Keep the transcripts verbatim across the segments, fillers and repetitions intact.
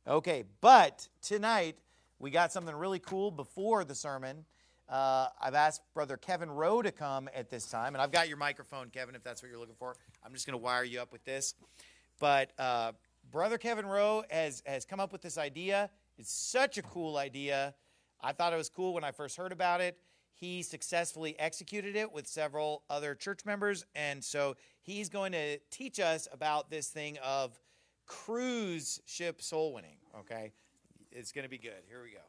Okay, but tonight we got something really cool before the sermon. Uh, I've asked Brother Kevin Rowe to come at this time, and I've got your microphone, Kevin, if that's what you're looking for. I'm just going to wire you up with this. But uh, Brother Kevin Rowe has, has come up with this idea. It's such a cool idea. I thought it was cool when I first heard about it. He successfully executed it with several other church members, and so he's going to teach us about this thing of cruise ship soul winning, okay? It's going to be good. Here we go.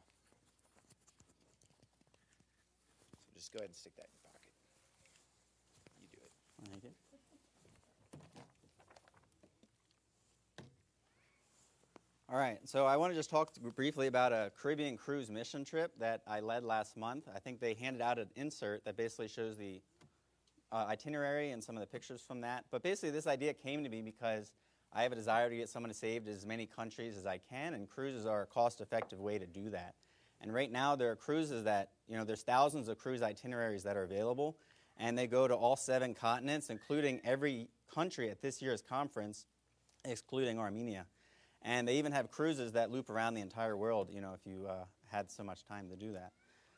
So just go ahead and stick that in your pocket. You do it. Thank you. All right, so I want to just talk briefly about a Caribbean cruise mission trip that I led last month. I think they handed out an insert that basically shows the uh, itinerary and some of the pictures from that. But basically this idea came to me because I have a desire to get someone saved in as many countries as I can, and cruises are a cost-effective way to do that. And right now there are cruises that, you know, there's thousands of cruise itineraries that are available, and they go to all seven continents, including every country at this year's conference, excluding Armenia. And they even have cruises that loop around the entire world, you know, if you uh, had so much time to do that.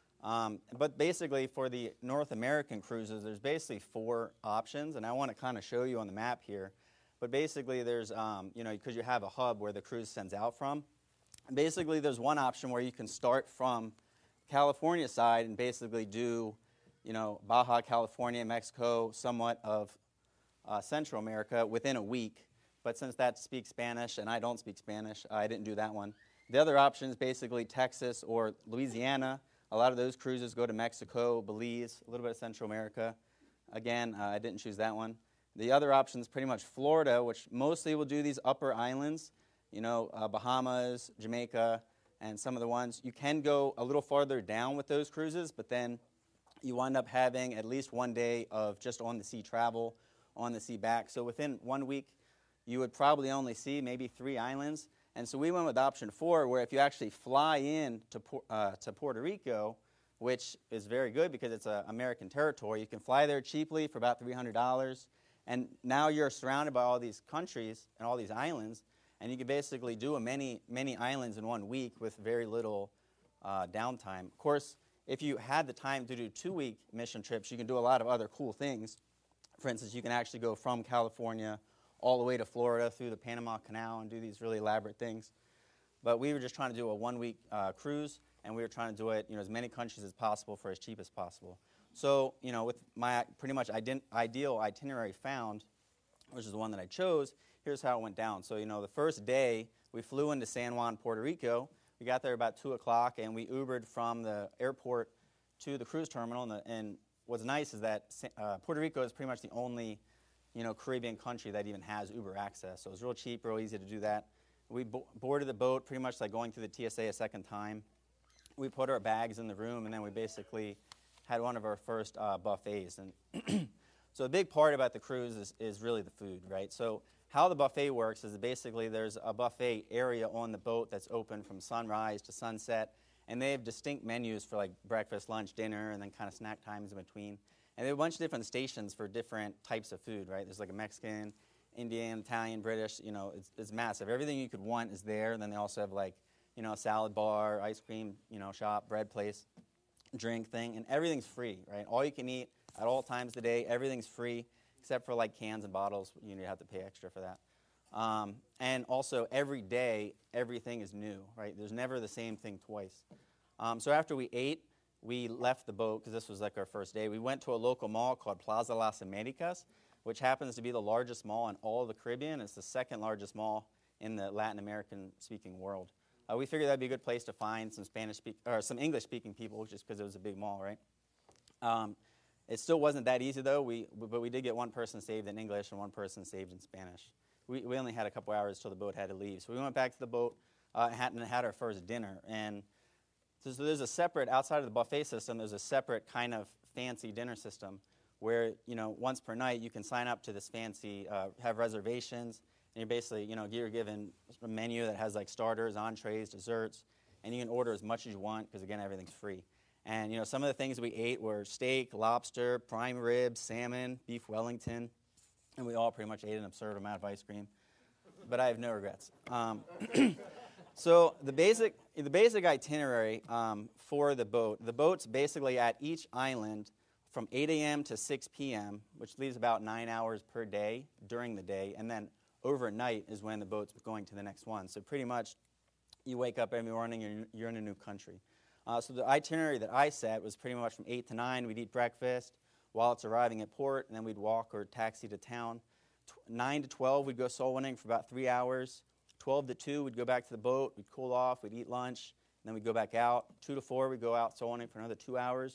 Um, but basically, for the North American cruises, there's basically four options, and I want to kind of show you on the map here. But basically, there's, um, you know, because you have a hub where the cruise sends out from. And basically, there's one option where you can start from California side and basically do, you know, Baja California, Mexico, somewhat of uh, Central America within a week. But since that speaks Spanish and I don't speak Spanish, I didn't do that one. The other option is basically Texas or Louisiana. A lot of those cruises go to Mexico, Belize, a little bit of Central America. Again, uh, I didn't choose that one. The other option is pretty much Florida, which mostly will do these upper islands, you know, uh, Bahamas, Jamaica, and some of the ones. You can go a little farther down with those cruises, but then you wind up having at least one day of just on-the-sea travel, on-the-sea back. So within one week, you would probably only see maybe three islands. And so we went with option four, where if you actually fly in to, uh, to Puerto Rico, which is very good because it's an American territory, you can fly there cheaply for about three hundred dollars. And now you're surrounded by all these countries and all these islands, and you can basically do a many, many islands in one week with very little uh, downtime. Of course, if you had the time to do two-week mission trips, you can do a lot of other cool things. For instance, you can actually go from California all the way to Florida through the Panama Canal and do these really elaborate things. But we were just trying to do a one-week uh, cruise, and we were trying to do it, you know, as many countries as possible for as cheap as possible. So, you know, with my pretty much ident- ideal itinerary found, which is the one that I chose, here's how it went down. So, you know, the first day, we flew into San Juan, Puerto Rico. We got there about two o'clock, and we Ubered from the airport to the cruise terminal. And, the, and what's nice is that uh, Puerto Rico is pretty much the only, you know, Caribbean country that even has Uber access. So it was real cheap, real easy to do that. We bo- boarded the boat pretty much like going through the T S A a second time. We put our bags in the room, and then we basically had one of our first uh, buffets. And so a big part about the cruise is, is really the food, right? So how the buffet works is basically there's a buffet area on the boat that's open from sunrise to sunset, and they have distinct menus for like breakfast, lunch, dinner, and then kind of snack times in between. And they have a bunch of different stations for different types of food, right? There's like a Mexican, Indian, Italian, British, you know, it's, it's massive. Everything you could want is there. And then they also have like, you know, a salad bar, ice cream, you know, shop, bread place, drink thing, and everything's free, right? All you can eat at all times of the day, everything's free, except for like cans and bottles. You know, you have to pay extra for that. Um, and also every day, everything is new, right? There's never the same thing twice. Um, so after we ate, we left the boat because this was like our first day. We went to a local mall called Plaza Las Americas, which happens to be the largest mall in all of the Caribbean. It's the second largest mall in the Latin American-speaking world. Uh, we figured that'd be a good place to find some Spanish speak or some English-speaking people, just because it was a big mall, right? Um, it still wasn't that easy though. We but we did get one person saved in English and one person saved in Spanish. We we only had a couple hours till the boat had to leave, so we went back to the boat uh, and had our first dinner. And so, so there's a separate outside of the buffet system. There's a separate kind of fancy dinner system where, you know, once per night you can sign up to this fancy, uh, have reservations. And you're basically, you know, you're given a menu that has like starters, entrees, desserts, and you can order as much as you want because, again, everything's free. And, you know, some of the things we ate were steak, lobster, prime rib, salmon, beef Wellington, and we all pretty much ate an absurd amount of ice cream. But I have no regrets. Um, So the basic the basic itinerary um, for the boat, the boat's basically at each island from eight a.m. to six p.m., which leaves about nine hours per day during the day, and then overnight is when the boat's going to the next one. So pretty much you wake up every morning, you're, you're in a new country. Uh, so the itinerary that I set was pretty much from eight to nine, we'd eat breakfast while it's arriving at port, and then we'd walk or taxi to town. nine to twelve, we'd go soul winning for about three hours. twelve to two, we'd go back to the boat, we'd cool off, we'd eat lunch, and then we'd go back out. two to four, we'd go out soul winning for another two hours.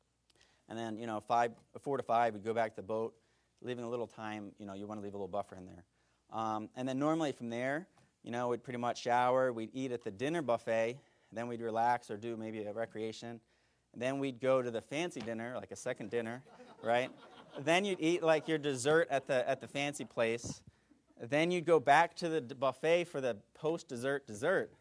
And then, you know, five, four to five, we'd go back to the boat, leaving a little time, you know, you want to leave a little buffer in there. Um, and then normally from there, you know, we'd pretty much shower, we'd eat at the dinner buffet, then we'd relax or do maybe a recreation. And then we'd go to the fancy dinner, like a second dinner, right? Then you'd eat like your dessert at the at the fancy place. Then you'd go back to the buffet for the post-dessert dessert.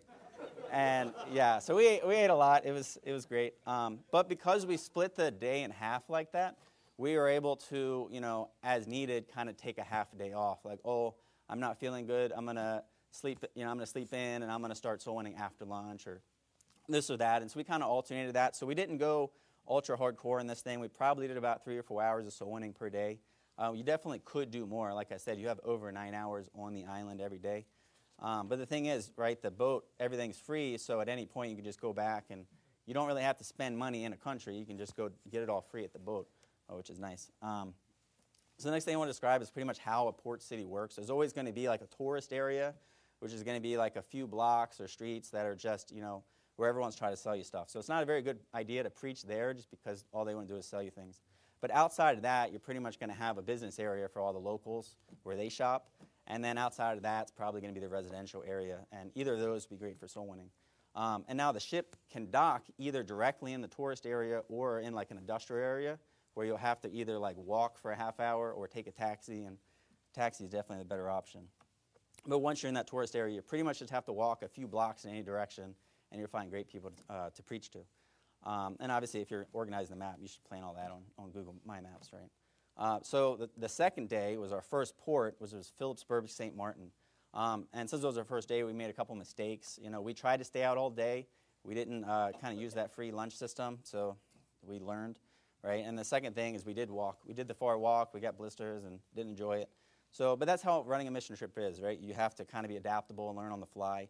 And yeah, so we ate, we ate a lot. It was it was great. Um, but because we split the day in half like that, we were able to, you know, as needed, kind of take a half a day off. Like, oh, I'm not feeling good. I'm gonna sleep. You know, I'm gonna sleep in, and I'm gonna start soul winning after lunch or this or that. And so we kind of alternated that. So we didn't go ultra hardcore in this thing. We probably did about three or four hours of soul winning per day. Uh, you definitely could do more. Like I said, you have over nine hours on the island every day. Um, but the thing is, right, the boat, everything's free, so at any point you can just go back, and you don't really have to spend money in a country. You can just go get it all free at the boat, uh, which is nice. Um, so the next thing I want to describe is pretty much how a port city works. There's always going to be like a tourist area, which is going to be like a few blocks or streets that are just, you know, where everyone's trying to sell you stuff. So it's not a very good idea to preach there just because all they want to do is sell you things. But outside of that, you're pretty much going to have a business area for all the locals where they shop. And then outside of that, it's probably going to be the residential area. And either of those would be great for soul winning. Um, and now the ship can dock either directly in the tourist area or in like an industrial area where you'll have to either like walk for a half hour or take a taxi. And taxi is definitely the better option. But once you're in that tourist area, you pretty much just have to walk a few blocks in any direction, and you'll find great people to, uh, to preach to. Um, and obviously, if you're organizing the map, you should plan all that on, on Google My Maps, right? Uh, so the, the second day was our first port, which was Phillipsburg, Saint Martin. Um, and since it was our first day, we made a couple mistakes. You know, we tried to stay out all day. We didn't uh, kind of use that free lunch system, so we learned, right? And the second thing is we did walk. We did the far walk. We got blisters and didn't enjoy it. So, but that's how running a mission trip is, right? You have to kind of be adaptable and learn on the fly.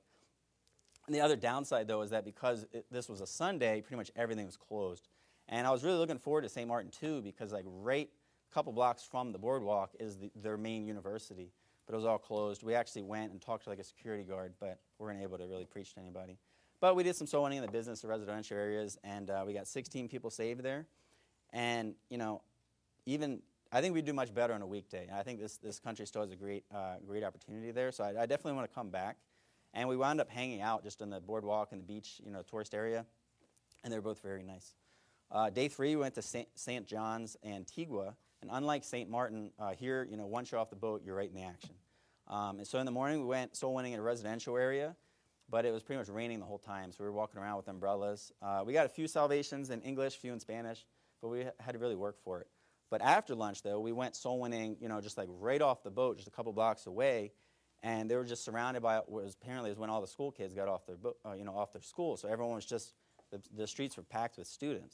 And the other downside, though, is that because it, this was a Sunday, pretty much everything was closed. And I was really looking forward to Saint Martin, too, because like right a couple blocks from the boardwalk is the, their main university. But it was all closed. We actually went and talked to like a security guard, but we weren't able to really preach to anybody. But we did some soul winning in the business and residential areas, and uh, we got sixteen people saved there. And, you know, even I think we'd do much better on a weekday. And I think this, this country still has a great, uh, great opportunity there, so I, I definitely want to come back. And we wound up hanging out just on the boardwalk and the beach, you know, tourist area, and they were both very nice. Uh, day three, we went to Saint John's, Antigua, and unlike Saint Martin, uh, here, you know, once you're off the boat, you're right in the action. Um, and so in the morning, we went soul winning in a residential area, but it was pretty much raining the whole time, so we were walking around with umbrellas. Uh, we got a few salvations in English, few in Spanish, but we had to really work for it. But after lunch, though, we went soul winning, you know, just like right off the boat, just a couple blocks away, and they were just surrounded by what was apparently is when all the school kids got off their, bo- uh, you know, off their school. So everyone was just the, the streets were packed with students.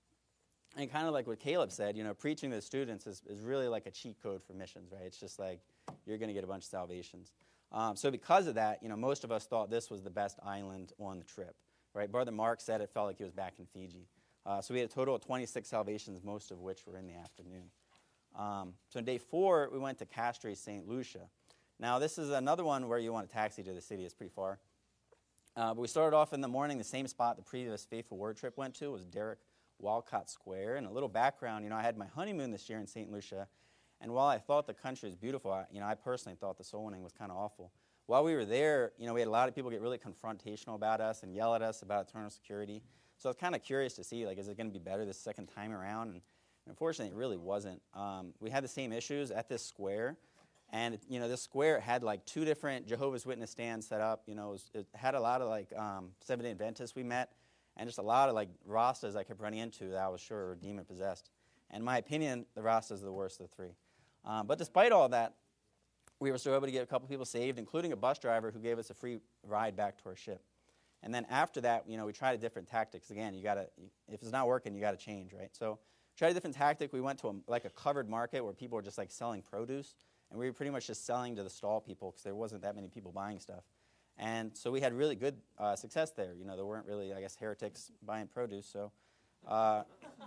And kind of like what Caleb said, you know, preaching to the students is, is really like a cheat code for missions, right? It's just like you're going to get a bunch of salvations. Um, so because of that, you know, most of us thought this was the best island on the trip, right? Brother Mark said it felt like he was back in Fiji. Uh, so we had a total of twenty-six salvations, most of which were in the afternoon. Um, so on day four, we went to Castres, Saint Lucia. Now, this is another one where you want a taxi to the city. It's pretty far. Uh, but we started off in the morning, the same spot the previous Faithful Word trip went to was Derek Walcott Square. And a little background, you know, I had my honeymoon this year in Saint Lucia. And while I thought the country was beautiful, I, you know, I personally thought the soul winning was kind of awful. While we were there, you know, we had a lot of people get really confrontational about us and yell at us about eternal security. So I was kind of curious to see, like, is it going to be better this second time around? And unfortunately, it really wasn't. Um, we had the same issues at this square. And, you know, this square had, like, two different Jehovah's Witness stands set up. You know, it, was, it had a lot of, like, um, Seventh-day Adventists we met, and just a lot of, like, Rastas I kept running into that I was sure were demon-possessed. And in my opinion, the Rastas are the worst of the three. Um, but despite all that, we were still able to get a couple people saved, including a bus driver who gave us a free ride back to our ship. And then after that, you know, we tried a different tactics. Again, you gotta, if it's not working, you gotta change, right? So tried a different tactic. We went to a, like a covered market where people were just like selling produce, and we were pretty much just selling to the stall people because there wasn't that many people buying stuff. And so we had really good uh, success there. You know, there weren't really, I guess, heretics buying produce. So, uh,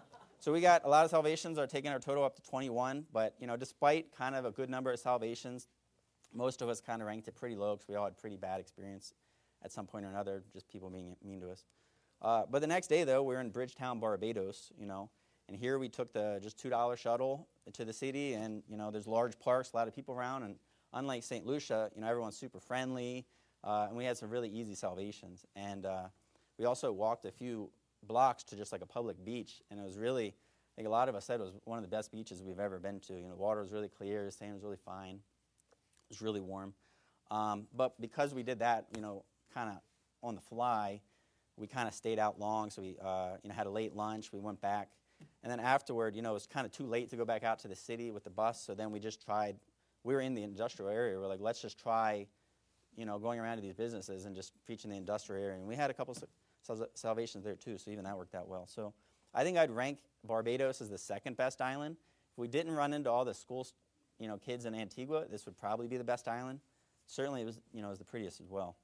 so we got a lot of salvations. Are taking our total up to twenty-one. But you know, despite kind of a good number of salvations, most of us kind of ranked it pretty low because we all had pretty bad experience at some point or another, just people being mean to us. Uh, but the next day, though, we were in Bridgetown, Barbados. You know, and here we took the just two dollar shuttle to the city, and you know, there's large parks, a lot of people around, and unlike Saint Lucia, you know, everyone's super friendly. Uh, and we had some really easy salvations. And uh, we also walked a few blocks to just like a public beach. And it was really, I think a lot of us said it was one of the best beaches we've ever been to. You know, the water was really clear, the sand was really fine. It was really warm. Um, but because we did that, you know, kind of on the fly, we kind of stayed out long. So we, uh, you know, had a late lunch. We went back. And then afterward, you know, it was kind of too late to go back out to the city with the bus. So then we just tried, we were in the industrial area. We're like, let's just try, you know, going around to these businesses and just preaching the industrial area. And we had a couple sal- salvations there too, so even that worked out well. So I think I'd rank Barbados as the second best island. If we didn't run into all the school, you know, kids in Antigua, this would probably be the best island. Certainly it was, you know, it was the prettiest as well.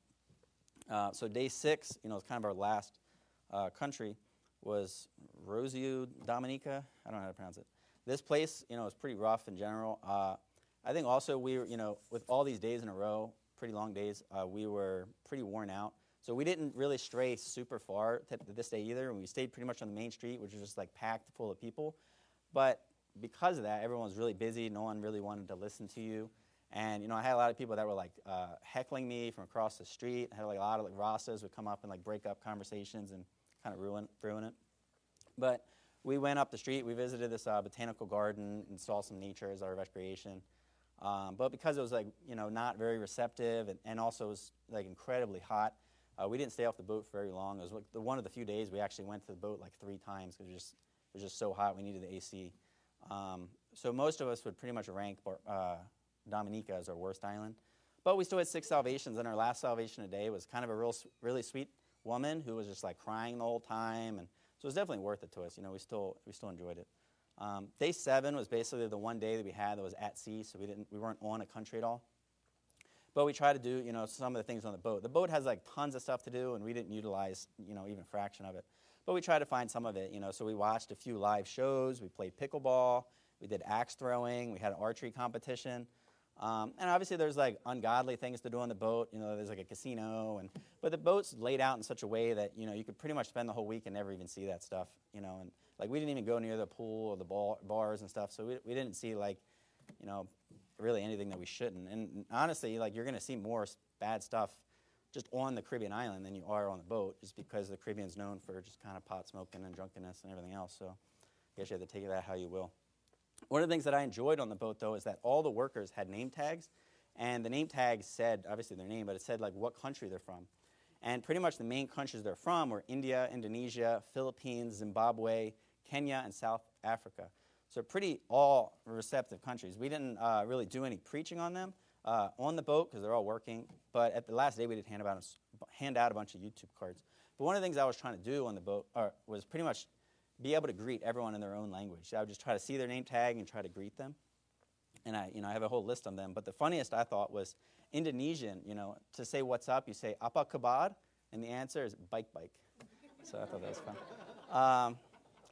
Uh, so day six, you know, it's kind of our last uh, country, was Rosio Dominica. I don't know how to pronounce it. This place, you know, is pretty rough in general. Uh, I think also we were, you know, with all these days in a row, pretty long days, uh, we were pretty worn out. So we didn't really stray super far to this day either. And we stayed pretty much on the main street, which was just like packed full of people. But because of that, everyone was really busy. No one really wanted to listen to you. And, you know, I had a lot of people that were like uh, heckling me from across the street. I had like a lot of like Rastas would come up and like break up conversations and kind of ruin, ruin it. But we went up the street. We visited this uh, botanical garden and saw some nature as our recreation. Um, but because it was like, you know, not very receptive and, and also was like incredibly hot, uh, we didn't stay off the boat for very long. It was like the, one of the few days we actually went to the boat like three times because it was just, it was just so hot. We needed the A C. Um, so most of us would pretty much rank uh, Dominica as our worst island. But we still had six salvations, and our last salvation today was kind of a real, really sweet woman who was just like crying the whole time, and so it was definitely worth it to us. You know, we still we still enjoyed it. Um, day seven was basically the one day that we had that was at sea, so we didn't we weren't on a country at all. But we tried to do, you know, some of the things on the boat. The boat has like tons of stuff to do, and we didn't utilize, you know, even a fraction of it. But we tried to find some of it, you know. So we watched a few live shows. We played pickleball. We did axe throwing. We had an archery competition. Um, and obviously there's like ungodly things to do on the boat. You know, there's like a casino, and but the boat's laid out in such a way that, you know, you could pretty much spend the whole week and never even see that stuff. You know, and like we didn't even go near the pool or the ball, bars and stuff. So we we didn't see like, you know, really anything that we shouldn't. And honestly, like you're going to see more bad stuff just on the Caribbean island than you are on the boat, just because the Caribbean's known for just kind of pot smoking and drunkenness and everything else. So I guess you have to take that how you will. One of the things that I enjoyed on the boat, though, is that all the workers had name tags, and the name tags said, obviously their name, but it said like what country they're from. And pretty much the main countries they're from were India, Indonesia, Philippines, Zimbabwe, Kenya, and South Africa. So pretty all receptive countries. We didn't uh, really do any preaching on them uh, on the boat because they're all working, but at the last day we did hand, about, hand out a bunch of YouTube cards. But one of the things I was trying to do on the boat uh, was pretty much be able to greet everyone in their own language. So I would just try to see their name tag and try to greet them. And I, you know, I have a whole list of them. But the funniest I thought was Indonesian. You know, to say what's up, you say apa kabar, and the answer is bike bike. So I thought that was fun. Um,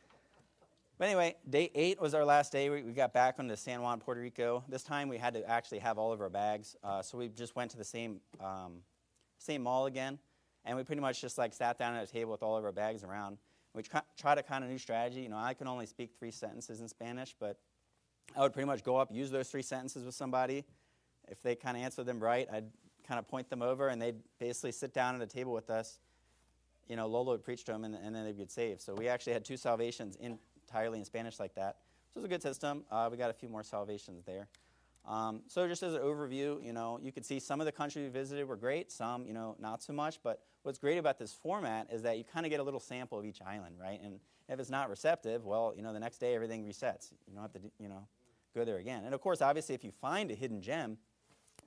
but anyway, day eight was our last day. We, we got back onto San Juan, Puerto Rico. This time we had to actually have all of our bags. Uh, so we just went to the same um, same mall again, and we pretty much just like sat down at a table with all of our bags around. We try, tried a kind of new strategy. You know, I can only speak three sentences in Spanish, but I would pretty much go up, use those three sentences with somebody. If they kind of answered them right, I'd kind of point them over, and they'd basically sit down at a table with us. You know, Lolo would preach to them, and, and then they'd get saved. So we actually had two salvations in, entirely in Spanish like that. So it was a good system. Uh, we got a few more salvations there. Um, so just as an overview, you know, you could see some of the countries we visited were great, some, you know, not so much. But what's great about this format is that you kind of get a little sample of each island, right? And if it's not receptive, well, you know, the next day everything resets. You don't have to, you know, go there again. And of course, obviously, if you find a hidden gem,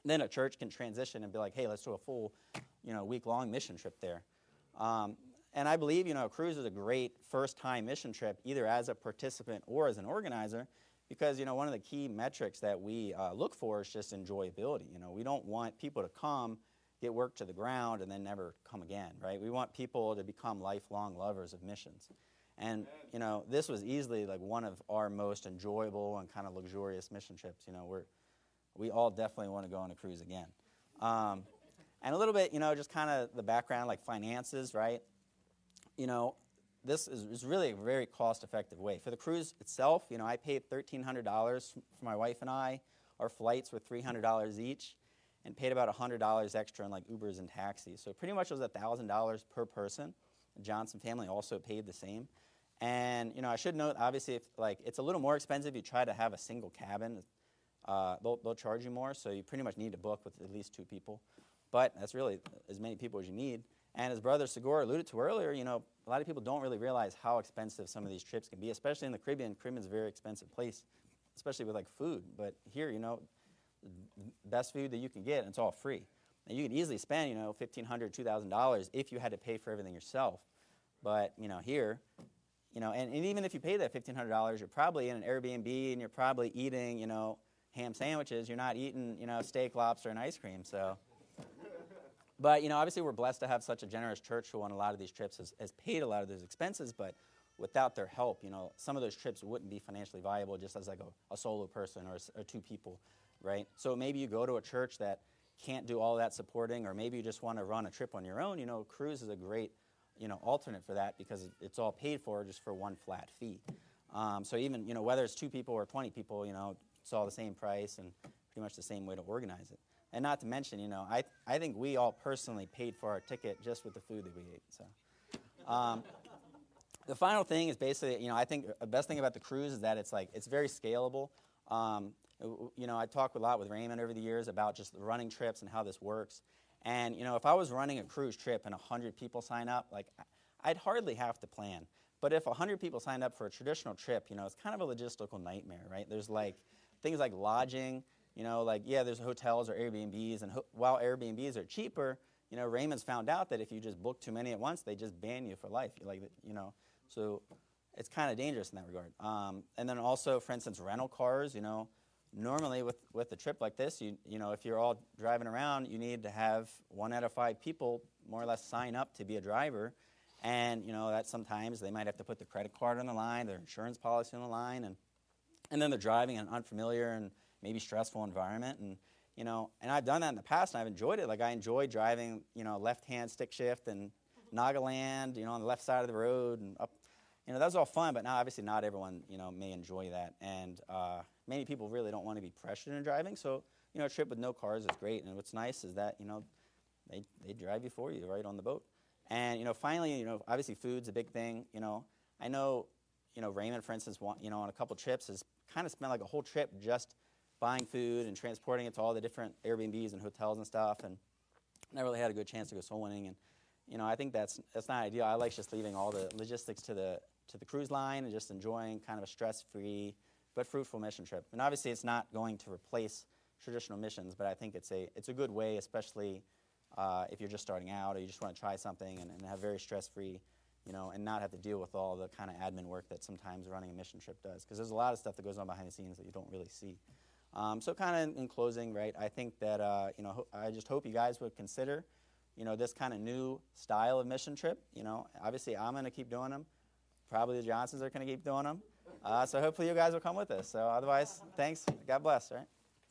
then a church can transition and be like, hey, let's do a full, you know, week-long mission trip there. Um, and I believe, you know, a cruise is a great first-time mission trip, either as a participant or as an organizer, because, you know, one of the key metrics that we uh, look for is just enjoyability. You know, we don't want people to come, get work to the ground, and then never come again, right? We want people to become lifelong lovers of missions. And, you know, this was easily like one of our most enjoyable and kind of luxurious mission trips. You know, we're, we all definitely want to go on a cruise again. Um, and a little bit, you know, just kind of the background, like finances, right? You know, this is, is really a very cost-effective way. For the cruise itself, you know, I paid thirteen hundred dollars for my wife and I. Our flights were three hundred dollars each, and paid about one hundred dollars extra in like Ubers and taxis. So pretty much it was one thousand dollars per person. The Johnson family also paid the same. And, you know, I should note, obviously, if, like, it's a little more expensive if you try to have a single cabin. Uh, they'll, they'll charge you more, so you pretty much need to book with at least two people. But that's really as many people as you need. And as Brother Segura alluded to earlier, you know, a lot of people don't really realize how expensive some of these trips can be, especially in the Caribbean. Caribbean's a very expensive place, especially with, like, food. But here, you know, best food that you can get, and it's all free. And you can easily spend, you know, fifteen hundred dollars, two thousand dollars if you had to pay for everything yourself. But, you know, here, you know, and, and even if you pay that fifteen hundred dollars, you're probably in an Airbnb and you're probably eating, you know, ham sandwiches. You're not eating, you know, steak, lobster, and ice cream. So, but, you know, obviously we're blessed to have such a generous church who on a lot of these trips has, has paid a lot of those expenses. But without their help, you know, some of those trips wouldn't be financially viable just as like a, a solo person or, or two people, right? So maybe you go to a church that can't do all that supporting, or maybe you just want to run a trip on your own. You know, cruise is a great, you know, alternate for that because it's all paid for just for one flat fee. Um, so even, you know, whether it's two people or twenty people, you know, it's all the same price and pretty much the same way to organize it. And not to mention, you know, I I think we all personally paid for our ticket just with the food that we ate. So, um, the final thing is basically, you know, I think the best thing about the cruise is that it's like it's very scalable. Um, you know, I talked a lot with Raymond over the years about just the running trips and how this works. And, you know, if I was running a cruise trip and one hundred people sign up, like, I'd hardly have to plan. But if one hundred people sign up for a traditional trip, you know, it's kind of a logistical nightmare, right? There's, like, things like lodging, you know, like, yeah, there's hotels or Airbnbs. And ho- while Airbnbs are cheaper, you know, Raymond's found out that if you just book too many at once, they just ban you for life. Like, you know, so it's kind of dangerous in that regard. Um, and then also, for instance, rental cars, you know, normally with, with a trip like this, you you know, if you're all driving around, you need to have one out of five people more or less sign up to be a driver. And, you know, that sometimes they might have to put the credit card on the line, their insurance policy on the line, and and then they're driving in an unfamiliar and maybe stressful environment. And, you know, and I've done that in the past, and I've enjoyed it. Like, I enjoy driving, you know, left-hand stick shift and Nagaland, you know, on the left side of the road and up. You know, that was all fun, but now obviously not everyone, you know, may enjoy that. And uh, many people really don't want to be pressured in driving. So, you know, a trip with no cars is great. And what's nice is that, you know, they, they drive you for you right on the boat. And, you know, finally, you know, obviously food's a big thing. You know, I know, you know, Raymond, for instance, want, you know, on a couple trips has kind of spent like a whole trip just buying food and transporting it to all the different Airbnbs and hotels and stuff. And never really had a good chance to go soul winning. And, you know, I think that's that's not ideal. I like just leaving all the logistics to the to the cruise line and just enjoying kind of a stress-free but fruitful mission trip. And obviously it's not going to replace traditional missions, but I think it's a it's a good way, especially uh, if you're just starting out or you just want to try something and, and have very stress-free, you know, and not have to deal with all the kind of admin work that sometimes running a mission trip does. Because there's a lot of stuff that goes on behind the scenes that you don't really see. Um, so kind of in closing, right, I think that, uh, you know, ho- I just hope you guys would consider, you know, this kind of new style of mission trip. You know, obviously I'm going to keep doing them. Probably the Johnsons are going to keep doing them. Uh, so hopefully you guys will come with us. So otherwise, thanks. God bless, right?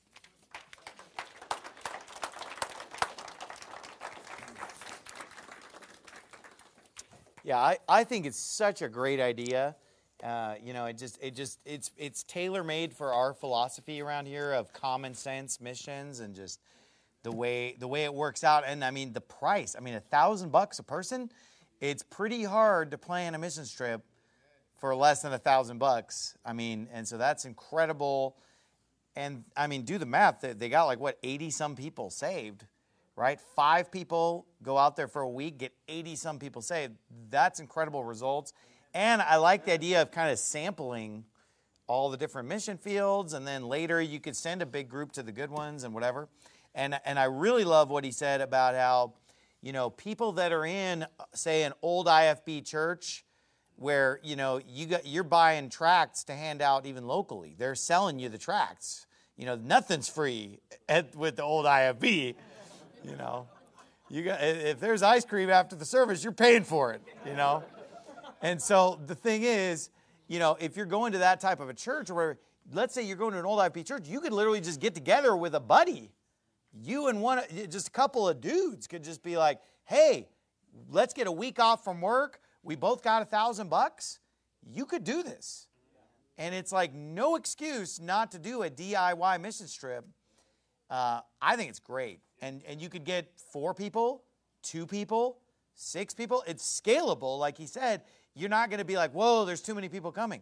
Yeah, I, I think it's such a great idea. Uh, you know, it just it just it's it's tailor made for our philosophy around here of common sense missions and just the way the way it works out. And I mean the price. I mean a thousand bucks a person. It's pretty hard to plan a missions trip for less than a thousand bucks. I mean, and so that's incredible. And I mean, do the math. They, they got like what eighty some people saved. Right? Five people go out there for a week, get eighty some people saved. That's incredible results. And I like the idea of kind of sampling all the different mission fields, and then later you could send a big group to the good ones and whatever. And, and I really love what he said about how, you know, people that are in, say, an old I F B church where, you know, you got, you're buying tracts to hand out even locally. They're selling you the tracts. You know, nothing's free at, with the old I F B, you know. You got, if there's ice cream after the service, you're paying for it, you know. And so the thing is, you know, if you're going to that type of a church or where, let's say you're going to an old I F B church, you could literally just get together with a buddy. You and one, just a couple of dudes could just be like, hey, let's get a week off from work. We both got a thousand bucks. You could do this. And it's like no excuse not to do a D I Y mission trip. Uh, I think it's great. And, and you could get four people, two people, six people. It's scalable. Like he said, you're not going to be like, whoa, there's too many people coming.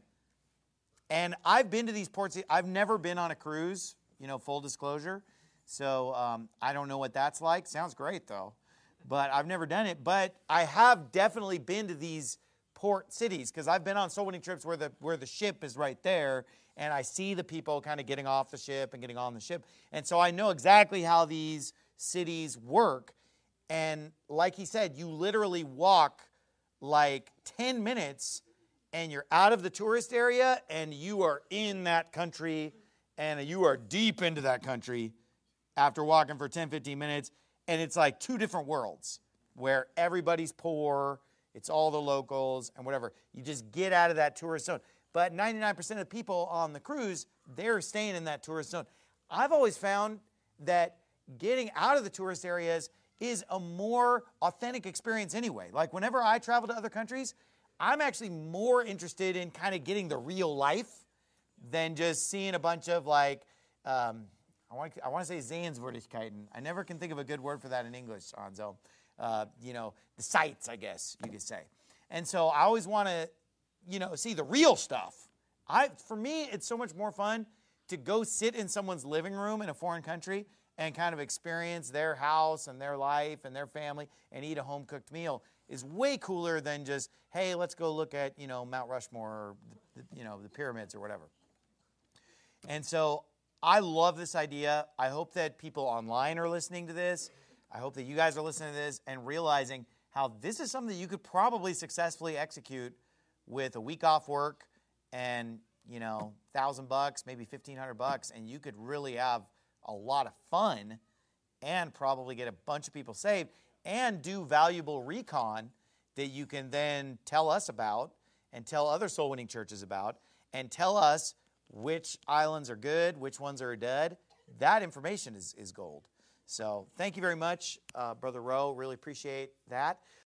And I've been to these ports. I've never been on a cruise, you know, full disclosure. So um, I don't know what that's like. Sounds great, though. But I've never done it. But I have definitely been to these port cities because I've been on soul winning trips where the where the ship is right there, and I see the people kind of getting off the ship and getting on the ship. And so I know exactly how these cities work. And like he said, you literally walk like ten minutes, and you're out of the tourist area, and you are in that country, and you are deep into that country after walking for ten, fifteen minutes, and it's like two different worlds where everybody's poor, it's all the locals and whatever. You just get out of that tourist zone. But ninety-nine percent of the people on the cruise, they're staying in that tourist zone. I've always found that getting out of the tourist areas is a more authentic experience anyway. Like whenever I travel to other countries, I'm actually more interested in kind of getting the real life than just seeing a bunch of like, um, I want I want to say Sehenswürdigkeiten. I never can think of a good word for that in English, Anzo. Uh, you know, the sights, I guess you could say. And so I always want to, you know, see the real stuff. I, for me, it's so much more fun to go sit in someone's living room in a foreign country and kind of experience their house and their life and their family and eat a home-cooked meal is way cooler than just, hey, let's go look at, you know, Mount Rushmore or, the, you know, the pyramids or whatever. And so I love this idea. I hope that people online are listening to this. I hope that you guys are listening to this and realizing how this is something that you could probably successfully execute with a week off work and, you know, thousand bucks, maybe fifteen hundred bucks, and you could really have a lot of fun and probably get a bunch of people saved and do valuable recon that you can then tell us about and tell other soul winning churches about and tell us which islands are good, which ones are a dud. That information is, is gold. So thank you very much, uh, Brother Rowe. Really appreciate that.